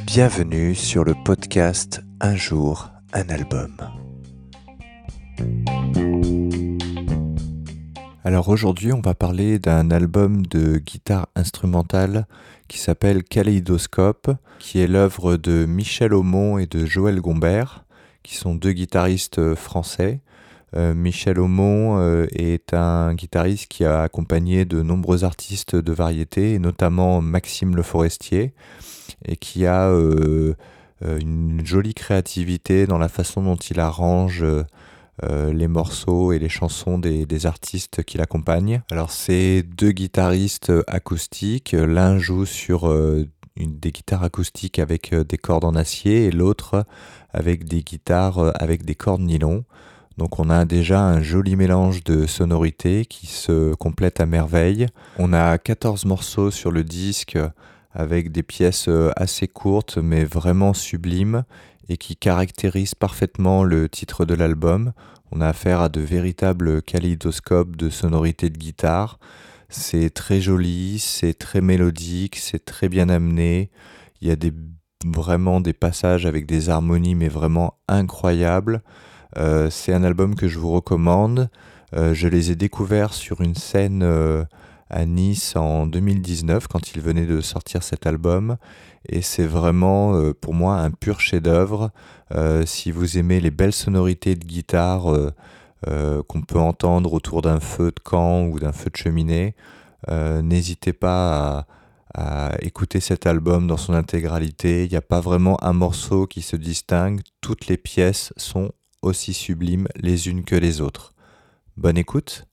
Bienvenue sur le podcast Un jour, un album. Alors aujourd'hui, on va parler d'un album de guitare instrumentale qui s'appelle Kaléidoscope, qui est l'œuvre de Michel Aumont et de Joël Gombert, qui sont deux guitaristes français. Michel Aumont est un guitariste qui a accompagné de nombreux artistes de variété, et notamment Maxime Le Forestier, et qui a une jolie créativité dans la façon dont il arrange les morceaux et les chansons des artistes qui l'accompagnent. Alors c'est deux guitaristes acoustiques, l'un joue sur des guitares acoustiques avec des cordes en acier et l'autre avec des guitares avec des cordes nylon. Donc on a déjà un joli mélange de sonorités qui se complètent à merveille. On a 14 morceaux sur le disque avec des pièces assez courtes mais vraiment sublimes et qui caractérisent parfaitement le titre de l'album. On a affaire à de véritables kaléidoscopes de sonorités de guitare. C'est très joli, c'est très mélodique, c'est très bien amené. Il y a vraiment des passages avec des harmonies mais vraiment incroyables. C'est un album que je vous recommande. Je les ai découverts sur une scène à Nice en 2019 quand ils venaient de sortir cet album et c'est vraiment pour moi un pur chef-d'œuvre. Si vous aimez les belles sonorités de guitare qu'on peut entendre autour d'un feu de camp ou d'un feu de cheminée, n'hésitez pas à écouter cet album dans son intégralité. Il n'y a pas vraiment un morceau qui se distingue, toutes les pièces sont aussi sublimes les unes que les autres. Bonne écoute.